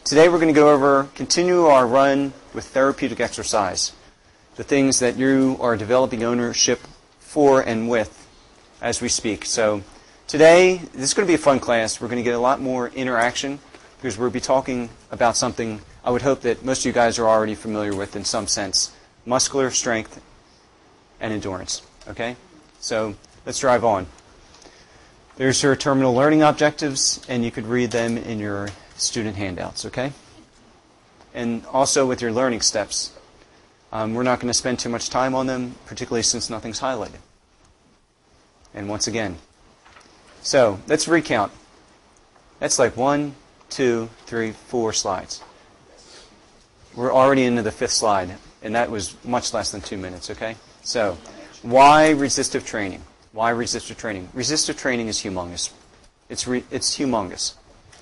Today we're going to continue our run with therapeutic exercise, the things that you are developing ownership for and with as we speak. So today, this is going to be a fun class. We're going to get a lot more interaction because we'll be talking about something I would hope that most of you guys are already familiar with in some sense, muscular strength and endurance. Okay? So let's drive on. There's your terminal learning objectives, and you could read them in your student handouts, okay? And also with your learning steps. We're not going to spend too much time on them, particularly since nothing's highlighted. And once again. So let's recount. That's like 1, 2, 3, 4 slides. We're already into the 5th slide, and that was much less than 2 minutes, okay? So, why resistive training? Why resistive training? Resistive training is humongous. It's humongous.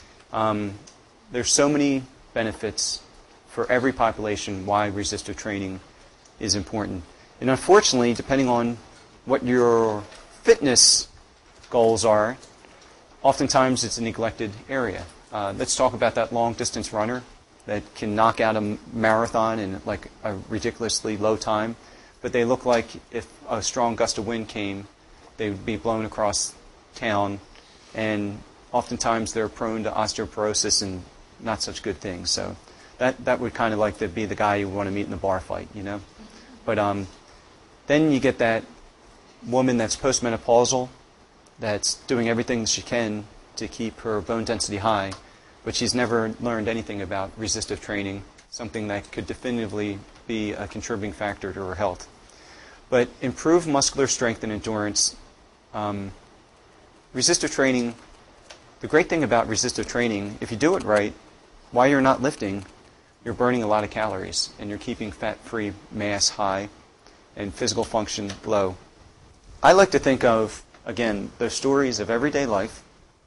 There's so many benefits for every population why resistive training is important. And unfortunately, depending on what your fitness goals are, oftentimes it's a neglected area. Let's talk about that long-distance runner that can knock out a marathon in like a ridiculously low time, but they look like if a strong gust of wind came, they would be blown across town, and oftentimes they're prone to osteoporosis and not such good things. So that would kind of like to be the guy you want to meet in the bar fight, you know. But then you get that woman that's postmenopausal, that's doing everything she can to keep her bone density high, but she's never learned anything about resistive training, something that could definitively be a contributing factor to her health. But improved muscular strength and endurance. Resistive training, the great thing about resistive training, if you do it right, while you're not lifting, you're burning a lot of calories, and you're keeping fat-free mass high and physical function low. I like to think of, again, the stories of everyday life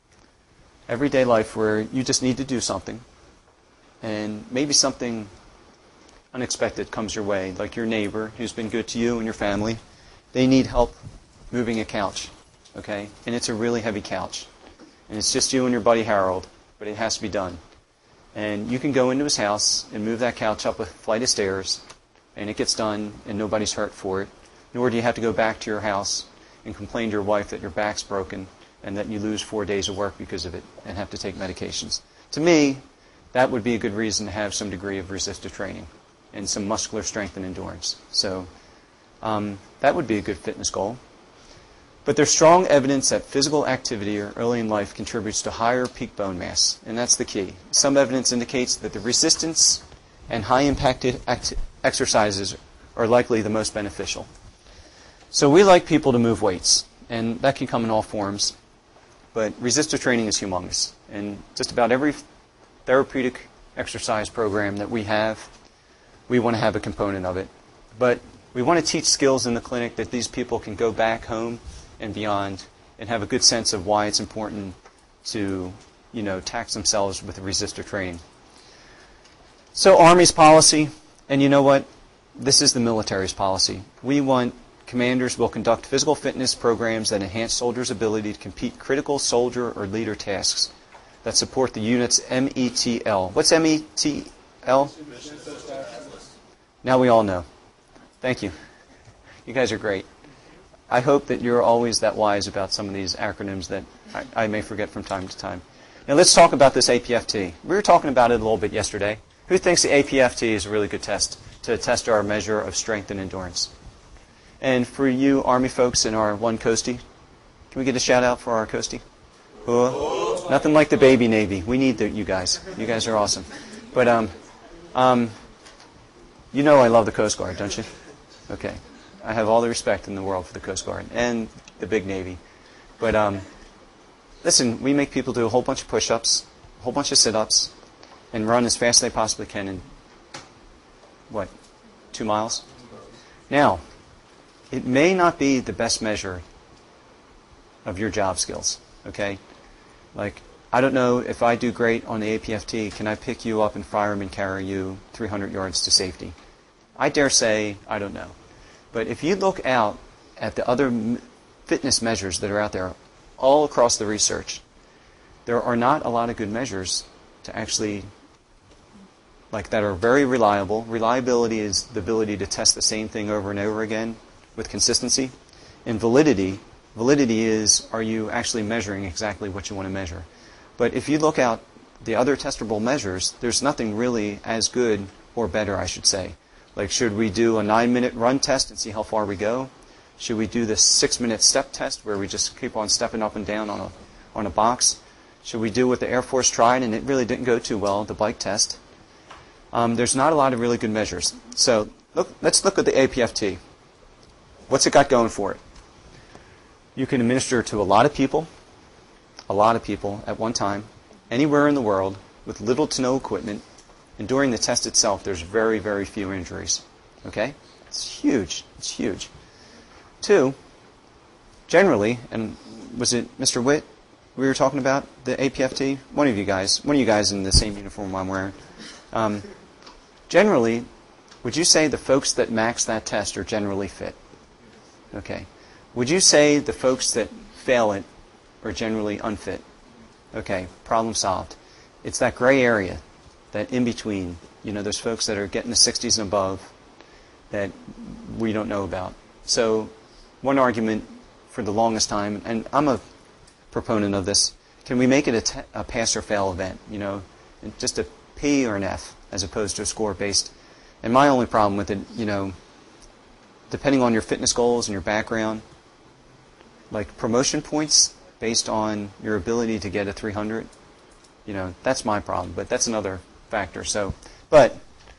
where you just need to do something, and maybe something unexpected comes your way, like your neighbor who's been good to you and your family. They need help moving a couch, okay? And it's a really heavy couch. And it's just you and your buddy Harold, but it has to be done. And you can go into his house and move that couch up a flight of stairs, and it gets done, and nobody's hurt for it. Nor do you have to go back to your house and complain to your wife that your back's broken and that you lose 4 days of work because of it and have to take medications. To me, that would be a good reason to have some degree of resistive training and some muscular strength and endurance. So that would be a good fitness goal. But there's strong evidence that physical activity early in life contributes to higher peak bone mass, and that's the key. Some evidence indicates that the resistance and high-impact exercises are likely the most beneficial. So we like people to move weights, and that can come in all forms, but resistive training is humongous. And just about every therapeutic exercise program that we want to have a component of it. But we want to teach skills in the clinic that these people can go back home and beyond and have a good sense of why it's important to, tax themselves with resistor training. So Army's policy, and you know what? This is the military's policy. We want commanders will conduct physical fitness programs that enhance soldiers' ability to complete critical soldier or leader tasks that support the unit's METL. What's METL? Now we all know. Thank you. You guys are great. I hope that you're always that wise about some of these acronyms that I may forget from time to time. Now let's talk about this APFT. We were talking about it a little bit yesterday. Who thinks the APFT is a really good test to test our measure of strength and endurance? And for you Army folks in our one Coastie, can we get a shout out for our Coastie? Nothing like the baby Navy. We need you guys. You guys are awesome. But you know I love the Coast Guard, don't you? Okay. I have all the respect in the world for the Coast Guard and the big Navy. But listen, we make people do a whole bunch of push-ups, a whole bunch of sit-ups, and run as fast as they possibly can in, 2 miles? Now, it may not be the best measure of your job skills, okay? Like, I don't know if I do great on the APFT, can I pick you up and fireman carry you 300 yards to safety? I dare say, I don't know. But if you look out at the other fitness measures that are out there all across the research, there are not a lot of good measures to actually like that are very reliable. Reliability is the ability to test the same thing over and over again with consistency. And validity is, are you actually measuring exactly what you want to measure? But if you look out the other testable measures, there's nothing really as good or better, I should say. Like, should we do a 9-minute run test and see how far we go? Should we do the 6-minute step test where we just keep on stepping up and down on a box? Should we do what the Air Force tried and it really didn't go too well, the bike test? There's not a lot of really good measures. So let's look at the APFT. What's it got going for it? You can administer to a lot of people at one time, anywhere in the world, with little to no equipment. And during the test itself, there's very, very few injuries. Okay? It's huge. It's huge. 2, generally, and was it Mr. Witt we were talking about, the APFT? One of you guys in the same uniform I'm wearing. Generally, would you say the folks that max that test are generally fit? Okay. Would you say the folks that fail it are generally unfit? Okay, problem solved. It's that gray area, that in-between, those folks that are getting the 60s and above that we don't know about. So one argument for the longest time, and I'm a proponent of this, can we make it a pass or fail event? Just a P or an F as opposed to a score based. And my only problem with it, depending on your fitness goals and your background, like promotion points based on your ability to get a 300, that's my problem. But that's another factor. But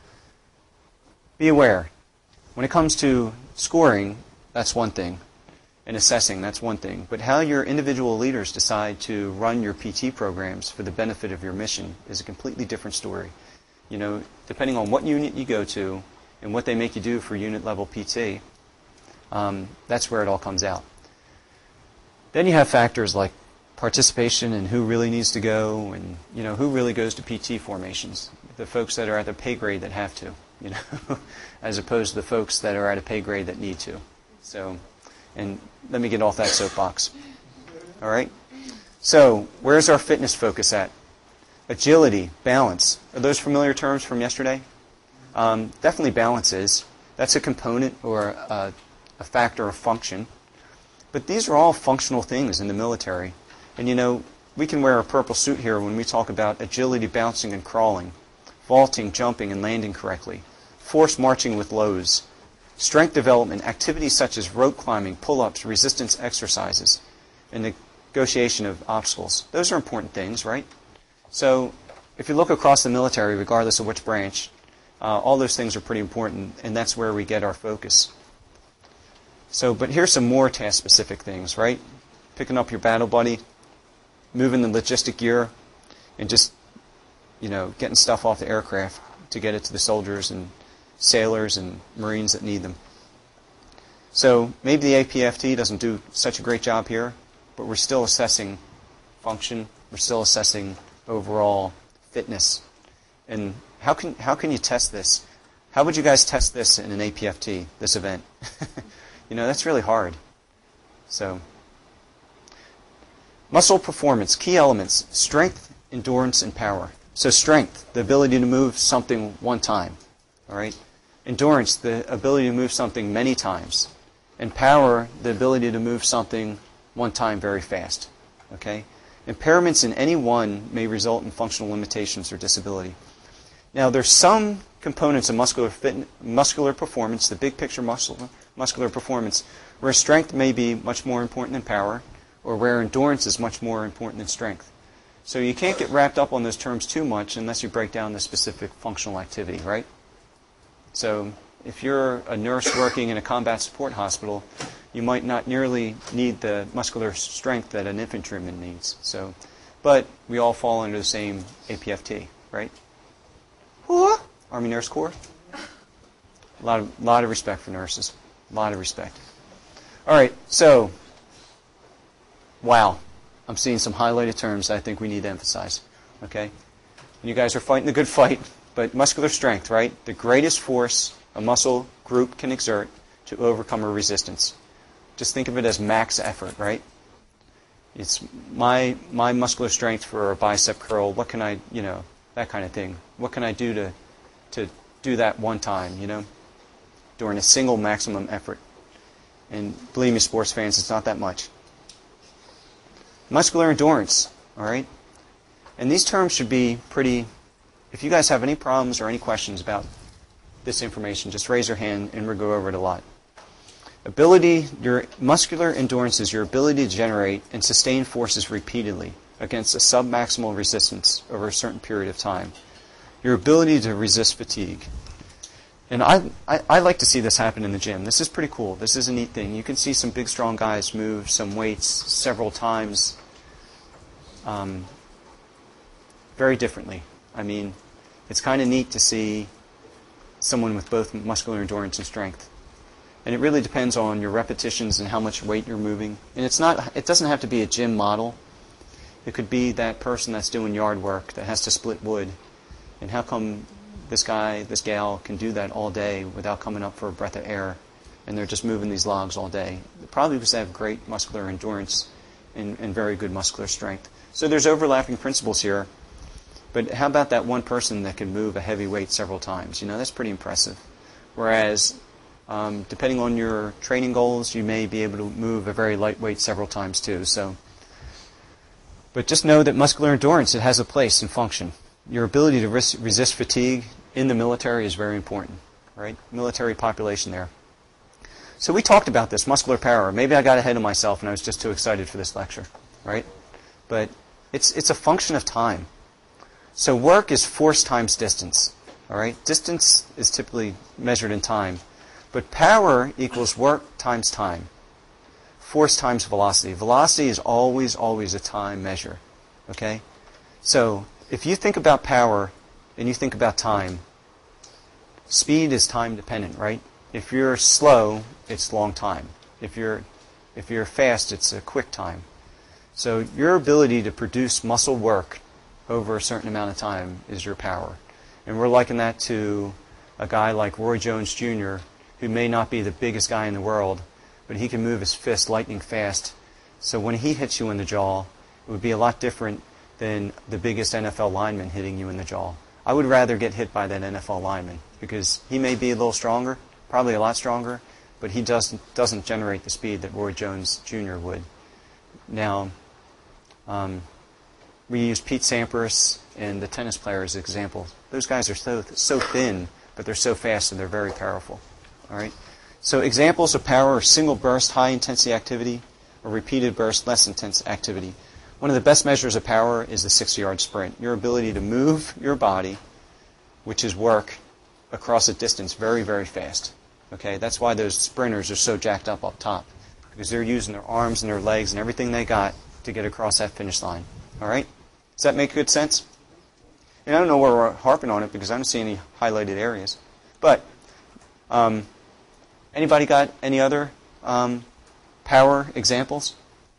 be aware. When it comes to scoring, that's one thing. And assessing, that's one thing. But how your individual leaders decide to run your PT programs for the benefit of your mission is a completely different story. Depending on what unit you go to and what they make you do for unit level PT, that's where it all comes out. Then you have factors like participation and who really needs to go and, who really goes to PT formations. The folks that are at the pay grade that have to, as opposed to the folks that are at a pay grade that need to. So, and let me get off that soapbox. All right? So, where's our fitness focus at? Agility, balance. Are those familiar terms from yesterday? Definitely balance is. That's a component or a factor of function. But these are all functional things in the military. And we can wear a purple suit here when we talk about agility, bouncing, and crawling, vaulting, jumping, and landing correctly, force marching with lows, strength development, activities such as rope climbing, pull-ups, resistance exercises, and negotiation of obstacles. Those are important things, right? So if you look across the military, regardless of which branch, all those things are pretty important, and that's where we get our focus. So, but here's some more task-specific things, right? Picking up your battle buddy, moving the logistic gear, and just, getting stuff off the aircraft to get it to the soldiers and sailors and Marines that need them. So maybe the APFT doesn't do such a great job here, but we're still assessing function. We're still assessing overall fitness. And how can you test this? How would you guys test this in an APFT, this event? That's really hard. So, muscle performance, key elements, strength, endurance, and power. So strength, the ability to move something one time. All right? Endurance, the ability to move something many times. And power, the ability to move something one time very fast. Okay? Impairments in any one may result in functional limitations or disability. Now, there's some components of muscular performance, the big picture muscular performance, where strength may be much more important than power, or where endurance is much more important than strength. So you can't get wrapped up on those terms too much unless you break down the specific functional activity, right? So if you're a nurse working in a combat support hospital, you might not nearly need the muscular strength that an infantryman needs. So, but we all fall under the same APFT, right? Army Nurse Corps. A lot of respect for nurses. A lot of respect. All right, so, wow. I'm seeing some highlighted terms I think we need to emphasize. Okay? And you guys are fighting the good fight, but muscular strength, right? The greatest force a muscle group can exert to overcome a resistance. Just think of it as max effort, right? It's my muscular strength for a bicep curl. What can I, that kind of thing. What can I do to to do that one time, during a single maximum effort. And believe me, sports fans, it's not that much. Muscular endurance, all right? And these terms should be pretty... If you guys have any problems or any questions about this information, just raise your hand and we'll go over it a lot. Your muscular endurance is your ability to generate and sustain forces repeatedly against a submaximal resistance over a certain period of time. Your ability to resist fatigue. And I like to see this happen in the gym. This is pretty cool. This is a neat thing. You can see some big, strong guys move some weights several times very differently. I mean, it's kind of neat to see someone with both muscular endurance and strength. And it really depends on your repetitions and how much weight you're moving. And it doesn't have to be a gym model. It could be that person that's doing yard work that has to split wood. And how come this guy, this gal can do that all day without coming up for a breath of air, and they're just moving these logs all day? Probably because they have great muscular endurance and very good muscular strength. So there's overlapping principles here. But how about that one person that can move a heavy weight several times? That's pretty impressive. Whereas, depending on your training goals, you may be able to move a very light weight several times too. But just know that muscular endurance, it has a place and function. Your ability to resist fatigue in the military is very important, right? Military population there. So we talked about this, muscular power. Maybe I got ahead of myself and I was just too excited for this lecture, right? But it's a function of time. So work is force times distance, all right? Distance is typically measured in time. But power equals work times time. Force times velocity. Velocity is always, always a time measure, okay? So if you think about power and you think about time, speed is time dependent, right? If you're slow, it's long time. If you're fast, it's a quick time. So your ability to produce muscle work over a certain amount of time is your power. And we're liking that to a guy like Roy Jones Jr., who may not be the biggest guy in the world, but he can move his fist lightning fast. So when he hits you in the jaw, it would be a lot different than the biggest NFL lineman hitting you in the jaw. I would rather get hit by that NFL lineman because he may be a little stronger, probably a lot stronger, but he doesn't generate the speed that Roy Jones Jr. would. Now, we use Pete Sampras and the tennis player as examples. Those guys are so thin, but they're so fast and they're very powerful. All right. So examples of power are single burst, high intensity activity, or repeated burst, less intense activity. One of the best measures of power is the 6-yard sprint. Your ability to move your body, which is work, across a distance very, very fast. Okay. That's why those sprinters are so jacked up top, because they're using their arms and their legs and everything they got to get across that finish line. All right? Does that make good sense? And I don't know where we're harping on it because I don't see any highlighted areas. But anybody got any other power examples?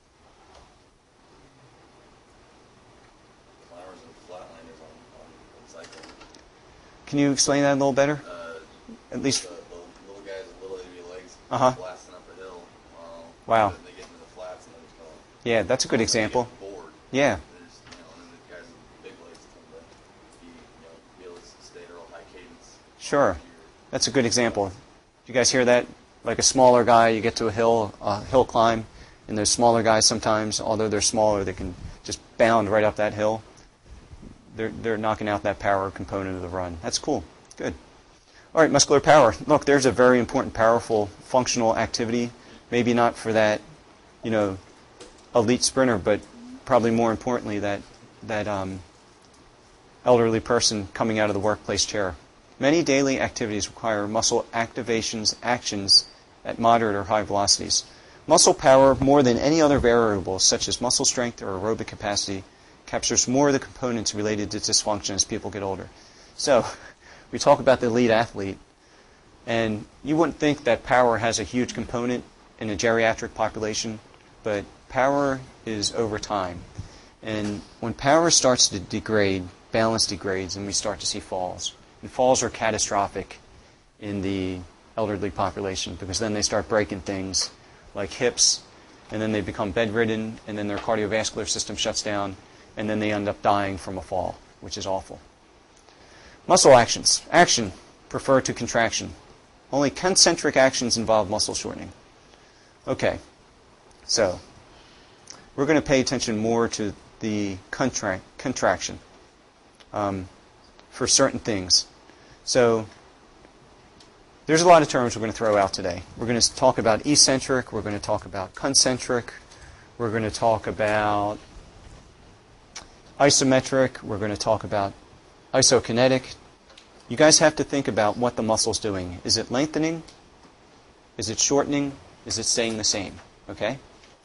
Climbers and flatlanders on cycling. Can you explain that a little better? At least. The little guys with little itty legs blasting up a hill. Wow. They get into the flats and they're just going. Yeah, that's a good example. Bored. Yeah. There's, and then the guys with big legs tend to be able to stay at a real high cadence. Sure. That's a good example. You guys hear that? Like a smaller guy, you get to a hill climb, and those smaller guys sometimes, although they're smaller, they can just bound right up that hill. They're knocking out that power component of the run. That's cool. Good. All right, muscular power. Look, there's a very important, powerful, functional activity. Maybe not for that, elite sprinter, but probably more importantly, that elderly person coming out of the workplace chair. Many daily activities require muscle actions at moderate or high velocities. Muscle power, more than any other variable, such as muscle strength or aerobic capacity, captures more of the components related to dysfunction as people get older. So, we talk about the elite athlete, and you wouldn't think that power has a huge component in a geriatric population, but power is over time. And when power starts to degrade, balance degrades, and we start to see falls. And falls are catastrophic in the elderly population because then they start breaking things like hips, and then they become bedridden, and then their cardiovascular system shuts down, and then they end up dying from a fall, which is awful. Muscle actions. Action prefer to contraction. Only concentric actions involve muscle shortening. Okay, so we're going to pay attention more to the contraction for certain things. So there's a lot of terms we're going to throw out today. We're going to talk about eccentric. We're going to talk about concentric. We're going to talk about isometric. We're going to talk about isokinetic. You guys have to think about what the muscle's doing. Is it lengthening? Is it shortening? Is it staying the same? Okay?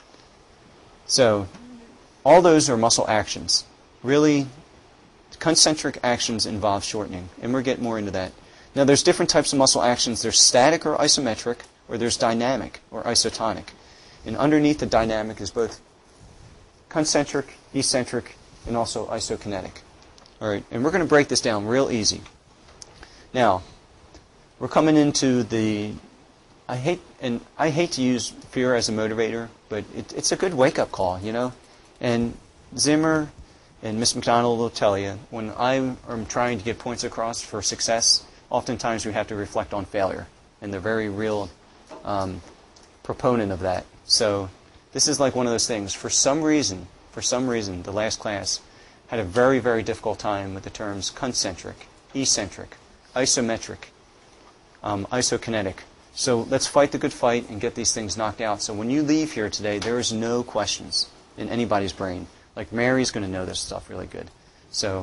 So all those are muscle actions. Really, concentric actions involve shortening, and we'll get more into that. Now, there's different types of muscle actions. There's static or isometric, or there's dynamic or isotonic. And underneath the dynamic is both concentric, eccentric, and also isokinetic. All right, and we're going to break this down real easy. Now, we're coming into the... I hate to use fear as a motivator, but it's a good wake-up call, you know. And Zimmer and Miss McDonald will tell you, when I am trying to get points across for success, oftentimes we have to reflect on failure, and they're very real proponent of that. So this is like one of those things. For some reason, the last class had a very, very difficult time with the terms concentric, eccentric, isometric, isokinetic. So let's fight the good fight and get these things knocked out. So when you leave here today, there is no questions in anybody's brain. Like Mary's going to know this stuff really good. So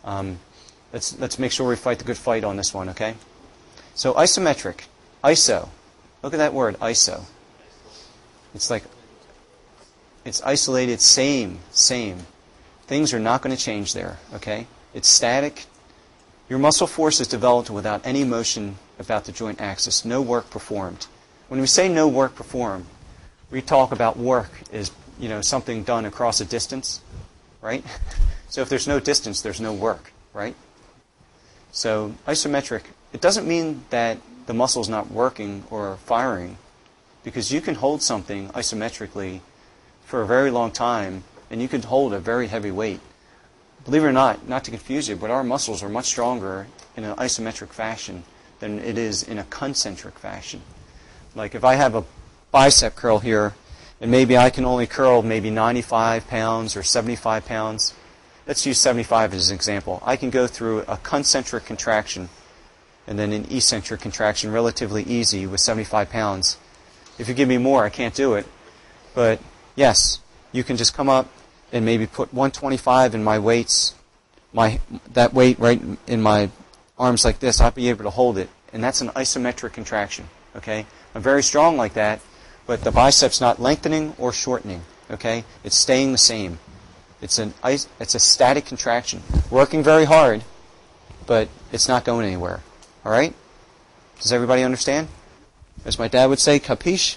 let's make sure we fight the good fight on this one, okay? So isometric, iso. Look at that word, iso. It's like, it's isolated, same. Things are not going to change there, okay? It's static. Your muscle force is developed without any motion about the joint axis, no work performed. When we say no work performed, we talk about work as, you know, something done across a distance, right? So if there's no distance, there's no work, right? So isometric, it doesn't mean that the muscle's not working or firing, because you can hold something isometrically for a very long time, and you can hold a very heavy weight. Believe it or not to confuse you, but our muscles are much stronger in an isometric fashion than it is in a concentric fashion. Like if I have a bicep curl here, and maybe I can only curl maybe 95 pounds or 75 pounds. Let's use 75 as an example. I can go through a concentric contraction and then an eccentric contraction relatively easy with 75 pounds. If you give me more, I can't do it. But yes, you can just come up and maybe put 125 in my weights, that weight right in my arms like this, I'll be able to hold it. And that's an isometric contraction, okay? I'm very strong like that, but the bicep's not lengthening or shortening, okay? It's staying the same. It's a static contraction. Working very hard, but it's not going anywhere, all right? Does everybody understand? As my dad would say, capiche?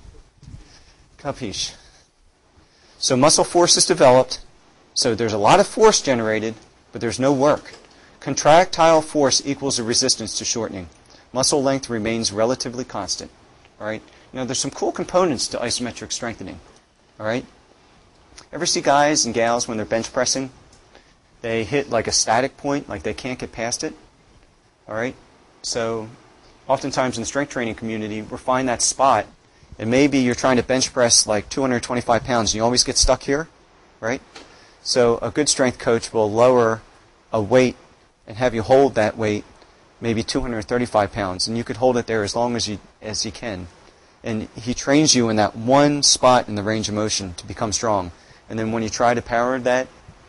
Capiche. So muscle force is developed, so there's a lot of force generated, but there's no work. Contractile force equals the resistance to shortening. Muscle length remains relatively constant. All right? You know, there's some cool components to isometric strengthening. All right? Ever see guys and gals when they're bench pressing? They hit like a static point, like they can't get past it. All right? So oftentimes in the strength training community, we'll find that spot, and maybe you're trying to bench press like 225 pounds, and you always get stuck here, right? So a good strength coach will lower a weight and have you hold that weight, maybe 235 pounds, and you could hold it there as long as you can. And he trains you in that one spot in the range of motion to become strong. And then when you try to power that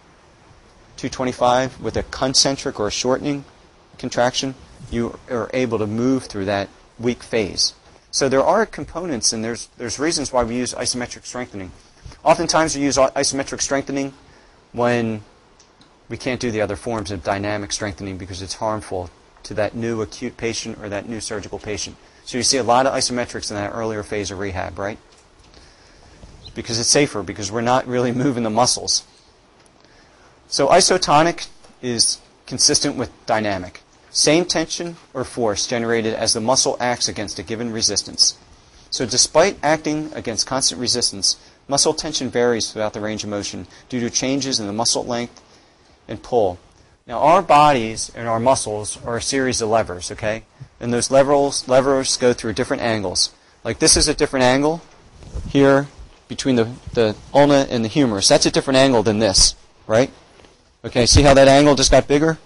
225 with a concentric or a shortening contraction, you are able to move through that weak phase. So there are components, and there's reasons why we use isometric strengthening. Oftentimes we use isometric strengthening when we can't do the other forms of dynamic strengthening because it's harmful to that new acute patient or that new surgical patient. So you see a lot of isometrics in that earlier phase of rehab, right? Because it's safer, because we're not really moving the muscles. So isotonic is consistent with dynamic. Same tension or force generated as the muscle acts against a given resistance. So despite acting against constant resistance, muscle tension varies throughout the range of motion due to changes in the muscle length and pull. Now, our bodies and our muscles are a series of levers, okay? And those levers go through different angles. Like this is a different angle here between the ulna and the humerus. That's a different angle than this, right? Okay, see how that angle just got bigger?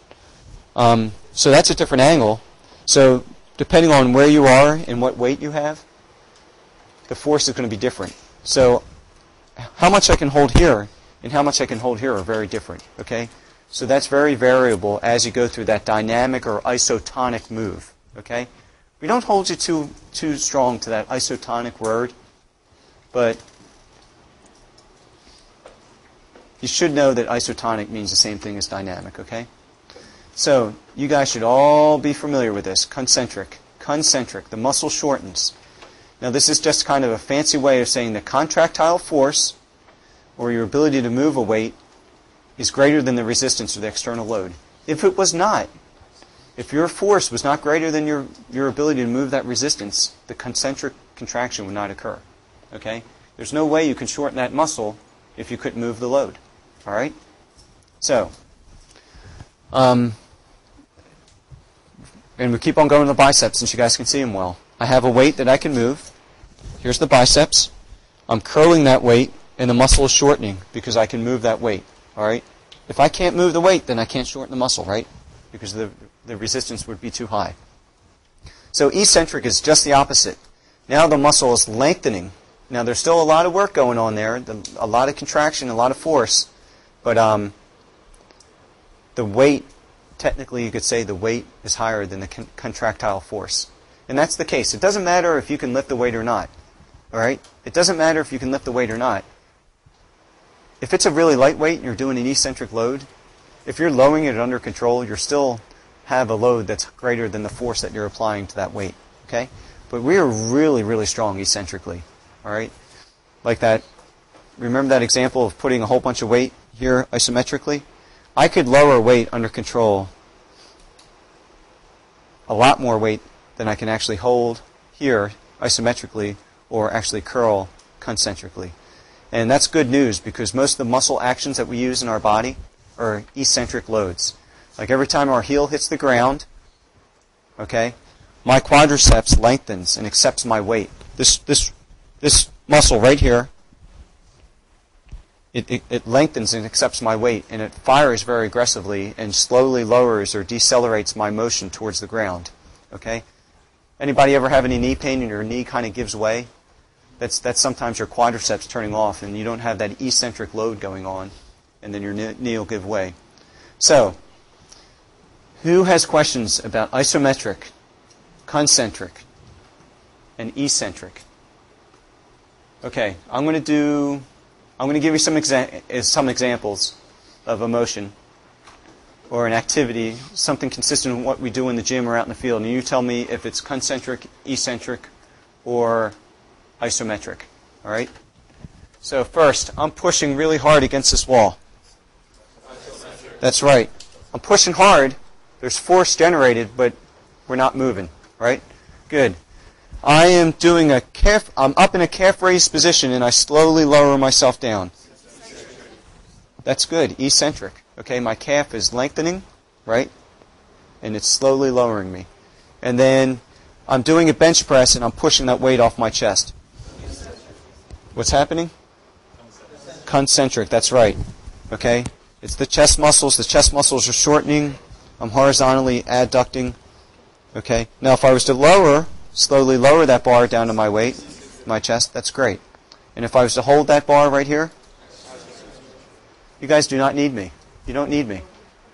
So that's a different angle. So depending on where you are and what weight you have, the force is going to be different. So how much I can hold here and how much I can hold here are very different, okay? So that's very variable as you go through that dynamic or isotonic move, okay? We don't hold you too strong to that isotonic word, but you should know that isotonic means the same thing as dynamic, okay? So you guys should all be familiar with this, concentric. Concentric, the muscle shortens. Now this is just kind of a fancy way of saying the contractile force, or your ability to move a weight, is greater than the resistance or the external load. If it was not, if your force was not greater than your ability to move that resistance, the concentric contraction would not occur. Okay? There's no way you can shorten that muscle if you couldn't move the load. All right? So, and we keep on going to the biceps since you guys can see them well. I have a weight that I can move. Here's the biceps. I'm curling that weight, and the muscle is shortening because I can move that weight. All right? If I can't move the weight, then I can't shorten the muscle, right? Because the resistance would be too high. So eccentric is just the opposite. Now the muscle is lengthening. Now there's still a lot of work going on there, a lot of contraction, a lot of force, but the weight, technically you could say the weight is higher than the contractile force. And that's the case. It doesn't matter if you can lift the weight or not. All right? It doesn't matter if you can lift the weight or not. If it's a really light weight and you're doing an eccentric load, if you're lowering it under control, you'll still have a load that's greater than the force that you're applying to that weight. Okay? But we are really, really strong eccentrically. All right? Like that. Remember that example of putting a whole bunch of weight here isometrically? I could lower weight under control, a lot more weight than I can actually hold here isometrically or actually curl concentrically. And that's good news because most of the muscle actions that we use in our body are eccentric loads. Like every time our heel hits the ground, okay, my quadriceps lengthens and accepts my weight. This muscle right here, it lengthens and accepts my weight, and it fires very aggressively and slowly lowers or decelerates my motion towards the ground. Okay? Anybody ever have any knee pain and your knee kind of gives way? That's sometimes your quadriceps turning off and you don't have that eccentric load going on, and then your knee will give way. So, who has questions about isometric, concentric, and eccentric? Okay, I'm going to give you some examples of a motion or an activity, something consistent with what we do in the gym or out in the field, and you tell me if it's concentric, eccentric, or isometric. All right? So first, I'm pushing really hard against this wall. Isometric. That's right. I'm pushing hard. There's force generated, but we're not moving. Right? Good. I am doing I'm up in a calf raised position and I slowly lower myself down. That's good. Eccentric. Okay, my calf is lengthening, right? And it's slowly lowering me. And then I'm doing a bench press and I'm pushing that weight off my chest. What's happening? Concentric. That's right. Okay? It's the chest muscles. The chest muscles are shortening. I'm horizontally adducting. Okay? Now if I was to slowly lower that bar down to my weight, my chest, that's great. And if I was to hold that bar right here, you guys do not need me. You don't need me.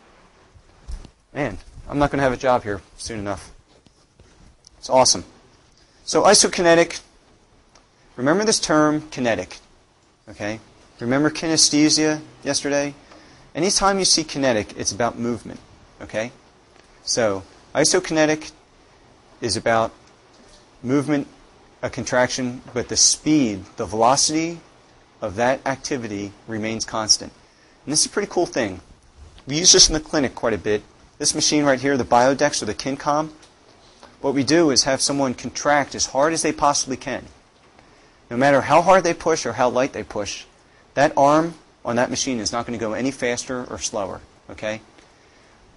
Man, I'm not going to have a job here soon enough. It's awesome. So isokinetic, remember this term, kinetic. Okay? Remember kinesthesia yesterday? Anytime you see kinetic, it's about movement. Okay? So, isokinetic is about movement, a contraction, but the speed, the velocity of that activity remains constant. And this is a pretty cool thing. We use this in the clinic quite a bit. This machine right here, the Biodex or the Kincom, what we do is have someone contract as hard as they possibly can. No matter how hard they push or how light they push, that arm on that machine is not going to go any faster or slower. Okay?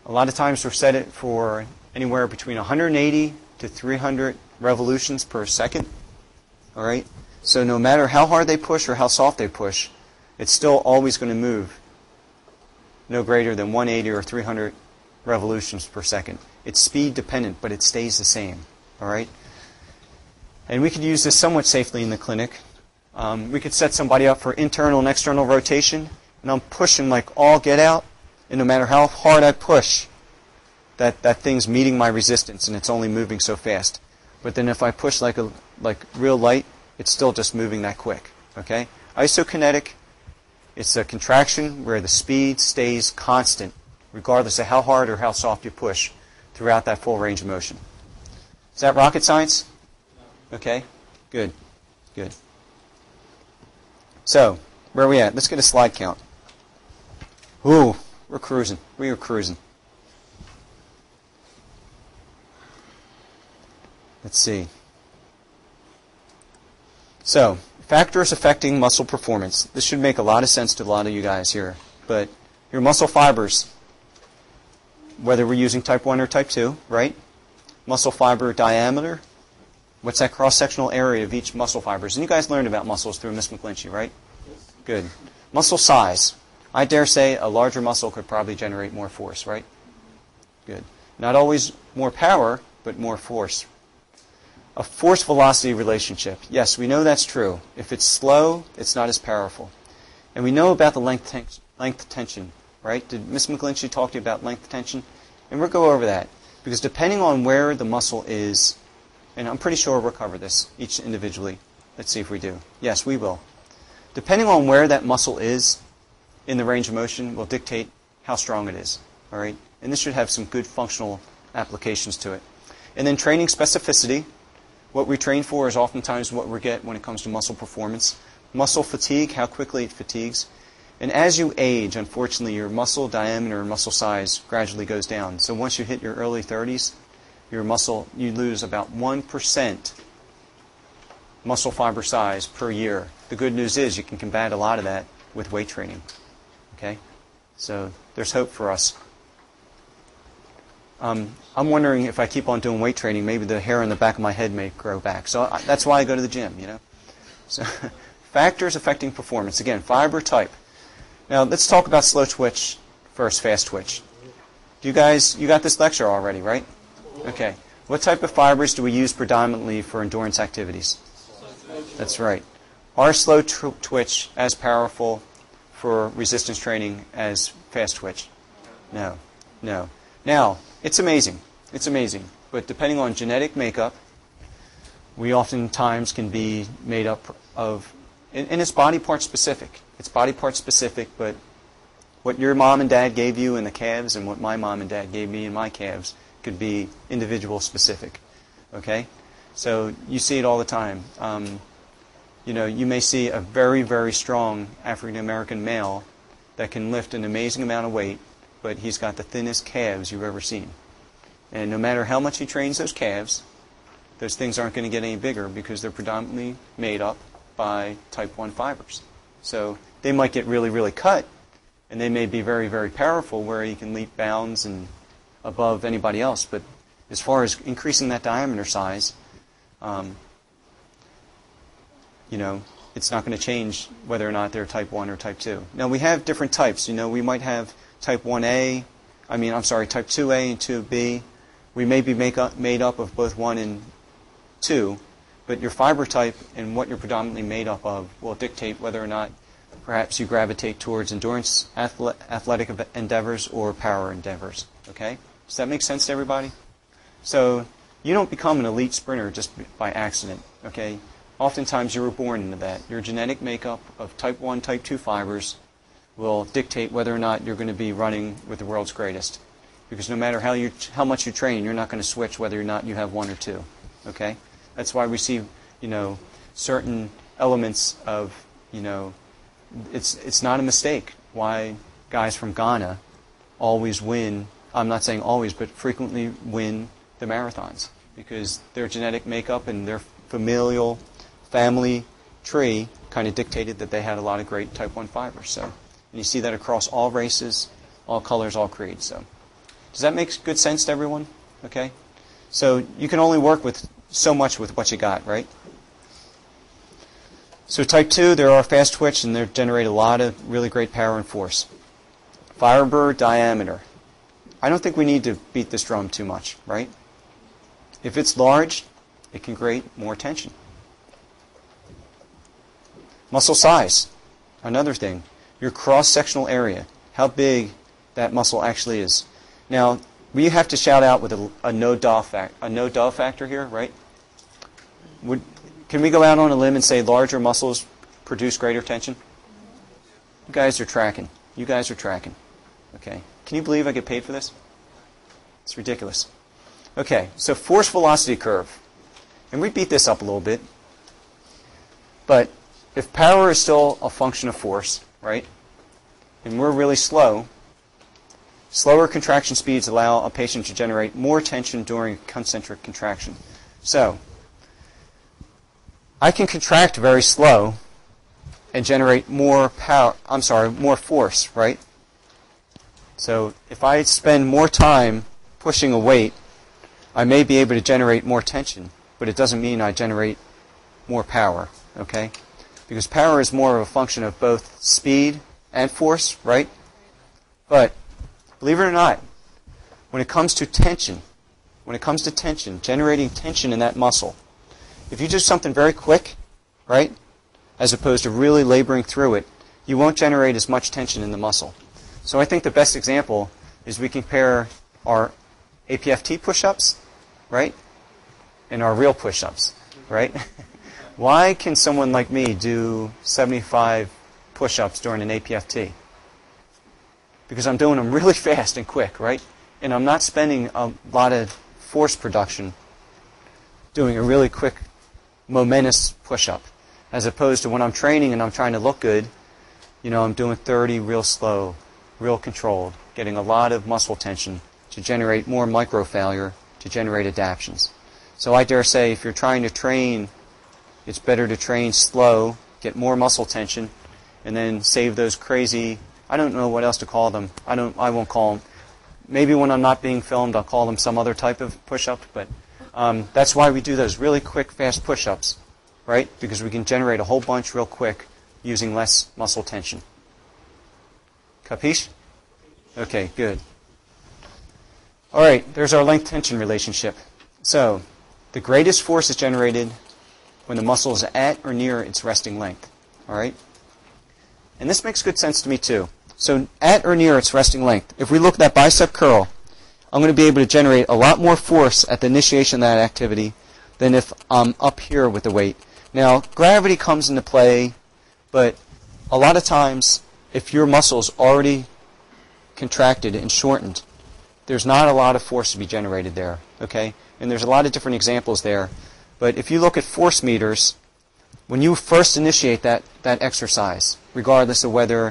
A lot of times we're set it for anywhere between 180 to 300 revolutions per second. All right? So no matter how hard they push or how soft they push, it's still always going to move no greater than 180 or 300 revolutions per second. It's speed dependent, but it stays the same. All right? And we could use this somewhat safely in the clinic. We could set somebody up for internal and external rotation, and I'm pushing like all get out, and no matter how hard I push, that thing's meeting my resistance, and it's only moving so fast. But then if I push like real light, it's still just moving that quick. Okay? Isokinetic, it's a contraction where the speed stays constant, regardless of how hard or how soft you push throughout that full range of motion. Is that rocket science? Okay? Good. Good. So, where are we at? Let's get a slide count. Ooh, we're cruising. We are cruising. Let's see. So, factors affecting muscle performance. This should make a lot of sense to a lot of you guys here. But your muscle fibers, whether we're using type 1 or type 2, right? Muscle fiber diameter. What's that cross-sectional area of each muscle fibers? And you guys learned about muscles through Miss McClinchy, right? Yes. Good. Muscle size. I dare say a larger muscle could probably generate more force, right? Good. Not always more power, but more force. A force-velocity relationship. Yes, we know that's true. If it's slow, it's not as powerful. And we know about the length tension, right? Did Miss McClinchy talk to you about length tension? And we'll go over that. Because depending on where the muscle is, and I'm pretty sure we'll cover this each individually. Let's see if we do. Yes, we will. Depending on where that muscle is in the range of motion will dictate how strong it is. All right? And this should have some good functional applications to it. And then training specificity. What we train for is oftentimes what we get when it comes to muscle performance. Muscle fatigue, how quickly it fatigues. And as you age, unfortunately, your muscle diameter and muscle size gradually goes down. So once you hit your early 30s, your muscle, you lose about 1% muscle fiber size per year. The good news is you can combat a lot of that with weight training. Okay? So there's hope for us. I'm wondering if I keep on doing weight training, maybe the hair on the back of my head may grow back. So that's why I go to the gym, you know. So factors affecting performance. Again, fiber type. Now let's talk about slow twitch first, fast twitch. You got this lecture already, right? Okay. What type of fibers do we use predominantly for endurance activities? That's right. Are slow twitch as powerful for resistance training as fast twitch? No. No. Now, it's amazing. It's amazing. But depending on genetic makeup, we oftentimes can be made up of, and it's body part specific. It's body part specific, but what your mom and dad gave you in the calves and what my mom and dad gave me in my calves could be individual specific. Okay? So you see it all the time. You may see a very, very strong African American male that can lift an amazing amount of weight, but he's got the thinnest calves you've ever seen. And no matter how much he trains those calves, those things aren't going to get any bigger because they're predominantly made up by type 1 fibers. So they might get really, really cut, and they may be very, very powerful where he can leap bounds and above anybody else. But as far as increasing that diameter size, it's not going to change whether or not they're type 1 or type 2. Now, we have different types. We might have type 2A and 2B. We may be made up of both 1 and 2, but your fiber type and what you're predominantly made up of will dictate whether or not perhaps you gravitate towards endurance athletic endeavors or power endeavors. Okay? Does that make sense to everybody? So you don't become an elite sprinter just by accident. Okay? Oftentimes you were born into that. Your genetic makeup of type 1, type 2 fibers will dictate whether or not you're going to be running with the world's greatest. Because no matter how much you train, you're not going to switch whether or not you have 1 or 2. Okay? That's why we see, certain elements of, it's not a mistake why guys from Ghana always win. I'm not saying always, but frequently win the marathons. Because their genetic makeup and their familial family tree kind of dictated that they had a lot of great type 1 fibers. So, and you see that across all races, all colors, all creeds. So, Does that make good sense to everyone? Okay? So you can only work with so much with what you got, right? So type 2, there are fast twitch, and they generate a lot of really great power and force. Fiber diameter. I don't think we need to beat this drum too much, right? If it's large, it can create more tension. Muscle size. Another thing. Your cross-sectional area. How big that muscle actually is. Now, we have to shout out with a no-dull factor here, right? Can we go out on a limb and say larger muscles produce greater tension? You guys are tracking. You guys are tracking. Okay. Can you believe I get paid for this? It's ridiculous. Okay, so force velocity curve. And we beat this up a little bit. But if power is still a function of force, right, and we're really slow, slower contraction speeds allow a patient to generate more tension during concentric contraction. So, I can contract very slow and generate more more force, right? So, if I spend more time pushing a weight, I may be able to generate more tension, but it doesn't mean I generate more power, okay? Because power is more of a function of both speed and force, right? But believe it or not, when it comes to tension, generating tension in that muscle, if you do something very quick, right, as opposed to really laboring through it, you won't generate as much tension in the muscle. So I think the best example is we compare our APFT push-ups, right, and our real push-ups, right? Why can someone like me do 75 push-ups during an APFT? Because I'm doing them really fast and quick, right? And I'm not spending a lot of force production doing a really quick, momentous push-up. As opposed to when I'm training and I'm trying to look good, I'm doing 30 real slow, real controlled, getting a lot of muscle tension to generate more microfailure, to generate adaptions. So I dare say if you're trying to train, it's better to train slow, get more muscle tension, and then save those crazy, I don't know what else to call them. I won't call them. Maybe when I'm not being filmed, I'll call them some other type of push-up, but that's why we do those really quick, fast push-ups, right? Because we can generate a whole bunch real quick using less muscle tension. Capiche? Okay, good. All right, there's our length-tension relationship. So, the greatest force is generated when the muscle is at or near its resting length. All right? And this makes good sense to me, too. So, at or near its resting length. If we look at that bicep curl, I'm going to be able to generate a lot more force at the initiation of that activity than if I'm up here with the weight. Now, gravity comes into play, but a lot of times, if your muscle's already contracted and shortened, there's not a lot of force to be generated there, okay? And there's a lot of different examples there. But if you look at force meters, when you first initiate that exercise, regardless of whether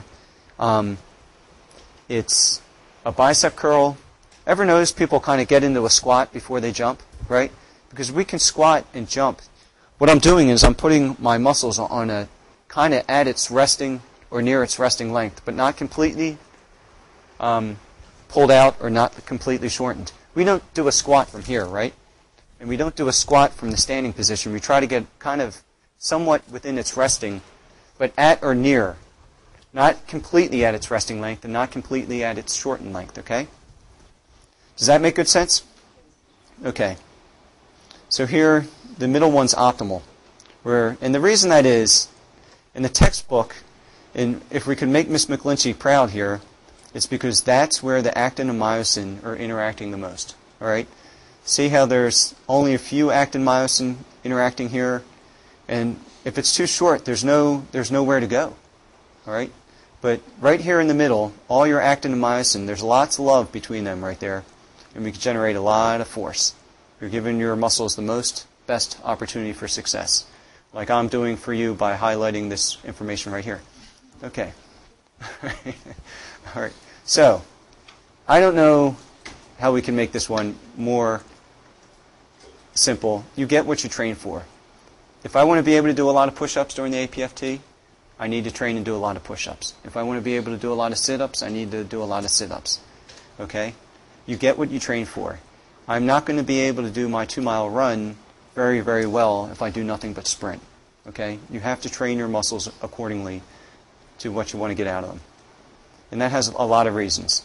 it's a bicep curl, ever notice people kind of get into a squat before they jump, right? Because we can squat and jump. What I'm doing is I'm putting my muscles on a kind of at its resting or near its resting length, but not completely pulled out or not completely shortened. We don't do a squat from here, right? And we don't do a squat from the standing position. We try to get kind of somewhat within its resting, but at or near. Not completely at its resting length and not completely at its shortened length, okay? Does that make good sense? Okay. So here, the middle one's optimal. And the reason that is, in the textbook, and if we could make Miss McGlinchey proud here, it's because that's where the actin and myosin are interacting the most. All right? See how there's only a few actin myosin interacting here, and if it's too short, there's nowhere to go. All right? But right here in the middle, all your actin and myosin, there's lots of love between them right there, and we can generate a lot of force. You're giving your muscles the best opportunity for success, like I'm doing for you by highlighting this information right here. Okay. All right. So, I don't know how we can make this one more simple. You get what you train for. If I want to be able to do a lot of push-ups during the APFT, I need to train and do a lot of push-ups. If I want to be able to do a lot of sit-ups, I need to do a lot of sit-ups. Okay? You get what you train for. I'm not going to be able to do my 2-mile run very, very well if I do nothing but sprint. Okay? You have to train your muscles accordingly to what you want to get out of them. And that has a lot of reasons.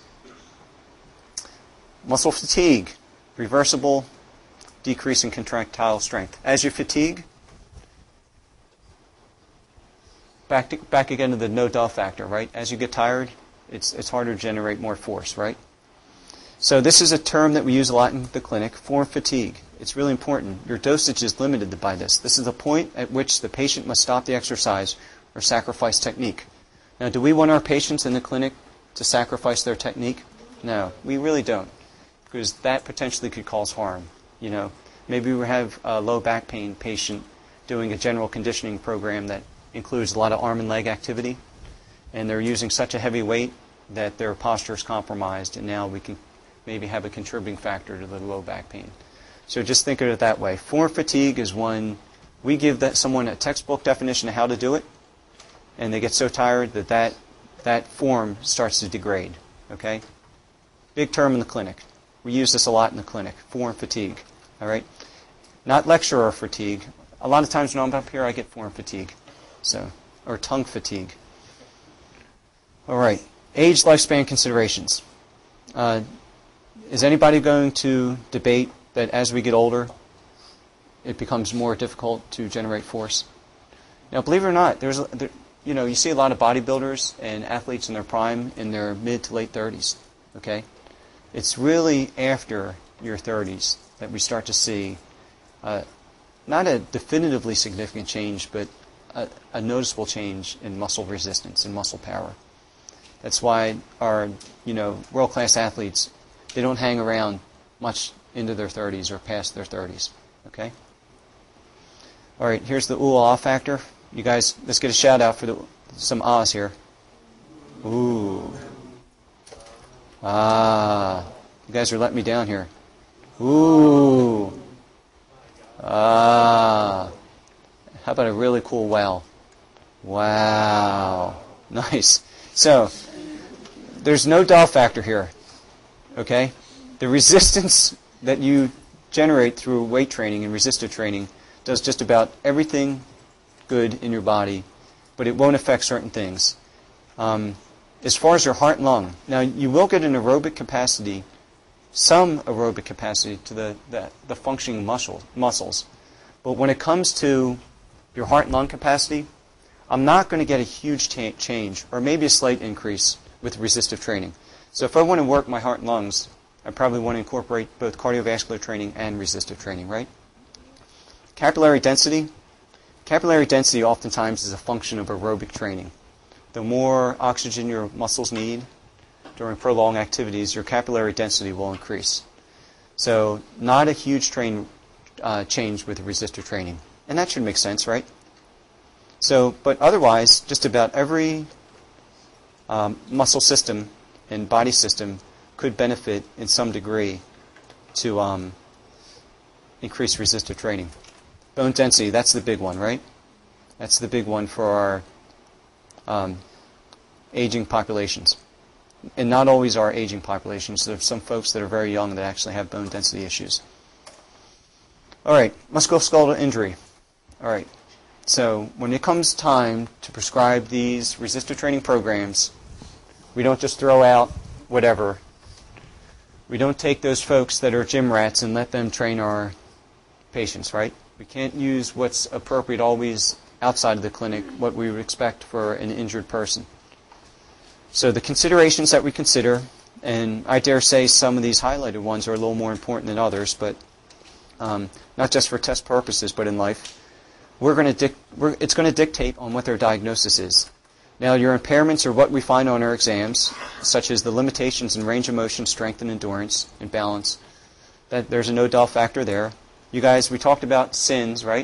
Muscle fatigue, reversible decrease in contractile strength. As you fatigue, back again to the no-dull factor, right? As you get tired, it's harder to generate more force, right? So this is a term that we use a lot in the clinic, form fatigue. It's really important. Your dosage is limited by this. This is the point at which the patient must stop the exercise or sacrifice technique. Now, do we want our patients in the clinic to sacrifice their technique? No, we really don't, because that potentially could cause harm. You know, maybe we have a low back pain patient doing a general conditioning program that includes a lot of arm and leg activity, and they're using such a heavy weight that their posture is compromised, and now we can maybe have a contributing factor to the low back pain. So just think of it that way. Form fatigue is when we give someone a textbook definition of how to do it, and they get so tired that form starts to degrade. Okay? Big term in the clinic. We use this a lot in the clinic, form fatigue. All right? Not lecturer fatigue. A lot of times when I'm up here, I get form fatigue. So, or tongue fatigue. All right. Age, lifespan considerations. Is anybody going to debate that as we get older, it becomes more difficult to generate force? Now, believe it or not, you see a lot of bodybuilders and athletes in their prime in their mid to late 30s. Okay, it's really after your 30s that we start to see not a definitively significant change, but a noticeable change in muscle resistance and muscle power. That's why our world-class athletes, they don't hang around much into their 30s or past their 30s. Okay? All right, here's the ooh-ah factor. You guys, let's get a shout-out for some ahs here. Ooh. Ah. You guys are letting me down here. Ooh. Ah. How about a really cool wow? Wow. Nice. So, there's no dull factor here. Okay? The resistance that you generate through weight training and resistive training does just about everything good in your body, but it won't affect certain things. As far as your heart and lung, now you will get an aerobic capacity, some aerobic capacity to the functioning muscles, but when it comes to your heart and lung capacity, I'm not going to get a huge change, or maybe a slight increase with resistive training. So if I want to work my heart and lungs, I probably want to incorporate both cardiovascular training and resistive training, right? Capillary density. Capillary density oftentimes is a function of aerobic training. The more oxygen your muscles need during prolonged activities, your capillary density will increase. So not a huge change with resistive training. And that should make sense, right? So, but otherwise, just about every muscle system and body system could benefit in some degree to increase resistive training. Bone density, that's the big one, right? That's the big one for our aging populations. And not always our aging populations. There are some folks that are very young that actually have bone density issues. All right, musculoskeletal injury. All right, so when it comes time to prescribe these resistive training programs, we don't just throw out whatever. We don't take those folks that are gym rats and let them train our patients, right? We can't use what's appropriate always outside of the clinic, what we would expect for an injured person. So the considerations that we consider, and I dare say some of these highlighted ones are a little more important than others, but not just for test purposes, but in life, it's going to dictate on what their diagnosis is. Now, your impairments are what we find on our exams, such as the limitations in range of motion, strength, and endurance, and balance. That there's a no-dull factor there. You guys, we talked about sins, right?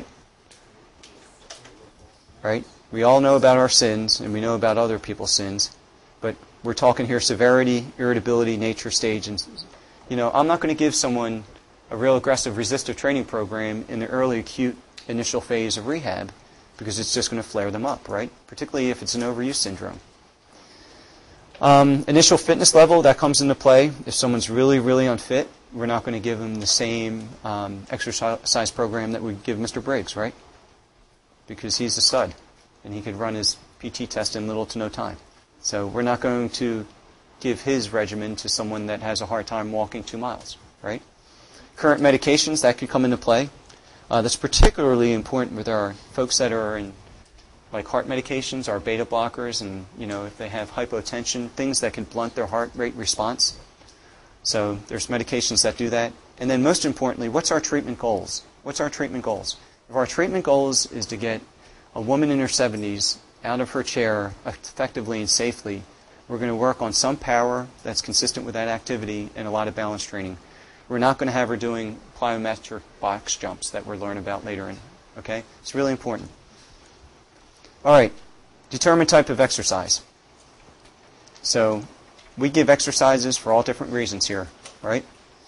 Right? We all know about our sins, and we know about other people's sins. But we're talking here severity, irritability, nature, stage. And, I'm not going to give someone a real aggressive resistive training program in the early acute initial phase of rehab because it's just going to flare them up, right? Particularly if it's an overuse syndrome. Initial fitness level, that comes into play. If someone's really, really unfit, we're not going to give them the same exercise program that we give Mr. Briggs, right? Because he's a stud, and he could run his PT test in little to no time. So we're not going to give his regimen to someone that has a hard time walking 2 miles, right? Current medications, that could come into play. That's particularly important with our folks that are in like heart medications, our beta blockers, and if they have hypotension, things that can blunt their heart rate response. So there's medications that do that. And then most importantly, what's our treatment goals? What's our treatment goals? If our treatment goals is to get a woman in her 70s out of her chair effectively and safely, we're going to work on some power that's consistent with that activity and a lot of balance training. We're not going to have her doing plyometric box jumps that we'll learn about later in. Okay? It's really important. All right. Determine type of exercise. So we give exercises for all different reasons here, right?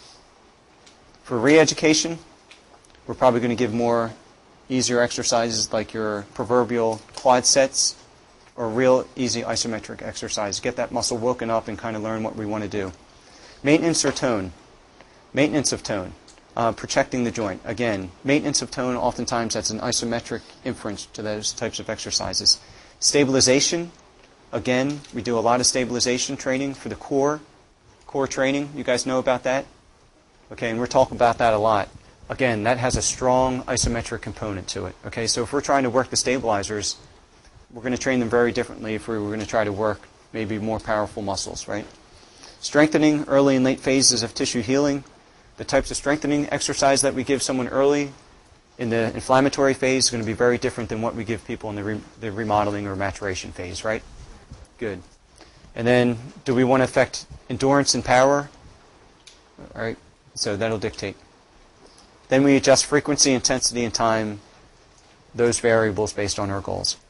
For re-education, we're probably going to give more easier exercises like your proverbial quad sets or real easy isometric exercise. Get that muscle woken up and kind of learn what we want to do. Maintenance or tone. Maintenance of tone. Protecting the joint. Again, maintenance of tone, oftentimes that's an isometric inference to those types of exercises. Stabilization. Again, we do a lot of stabilization training for the core training. You guys know about that? Okay, and we're talking about that a lot. Again, that has a strong isometric component to it. Okay, so if we're trying to work the stabilizers, we're going to train them very differently if we were going to try to work maybe more powerful muscles, right? Strengthening, early and late phases of tissue healing. The types of strengthening exercise that we give someone early in the inflammatory phase is going to be very different than what we give people in the remodeling or maturation phase, right? Good. And then, do we want to affect endurance and power? All right, so that'll dictate. Then we adjust frequency, intensity, and time, those variables based on our goals.